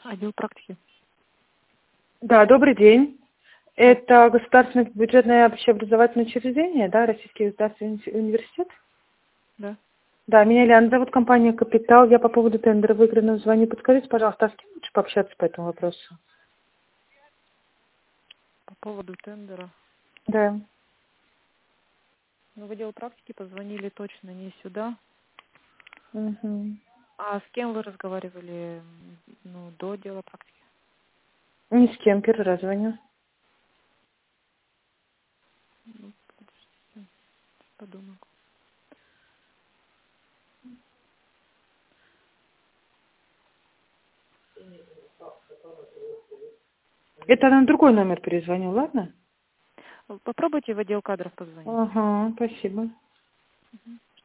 Отдел практики. Да, добрый день. Это государственное бюджетное общеобразовательное учреждение, да, Российский государственный университет? Да. Да, меня Лиана зовут, компания «Капитал». Я по поводу тендера выигранного звоню. Подскажите, пожалуйста, а с кем лучше пообщаться по этому вопросу? По поводу тендера. Да. Ну, в отдел практики позвонили точно не сюда. Угу. А с кем вы разговаривали, ну, до отдела практики? Ни с кем, первый раз звоню. Ну, подумаю. Это на другой номер перезвоню, ладно? Попробуйте в отдел кадров позвонить. Ага, спасибо.